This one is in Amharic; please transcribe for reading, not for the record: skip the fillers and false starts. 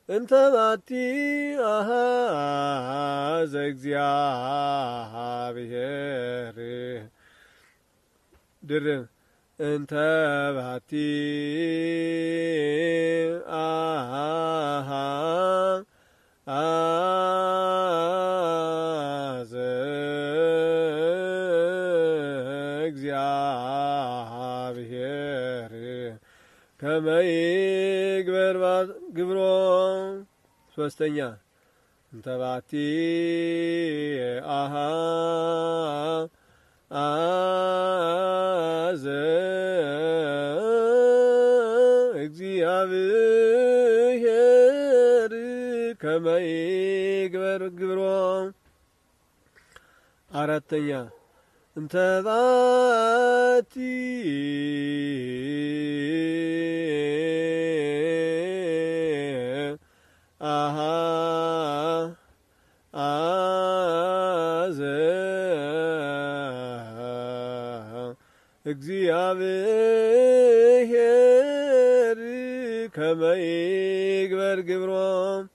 እንተ ባቲ አኀዘ እግዚአብሔር ድርብ እንተ ባቲ አኀዘ እግዚአብሔር ከመ ይግበር ግብሮ ሶስተኛ እንተ ባቲ አኀዘ እግዚአብሔር ከመ ይግበር ግብሮ አራተኛ እንተ ባቲ አኀዘ እግዚአብሔር ከመ ይግበር ግብሮ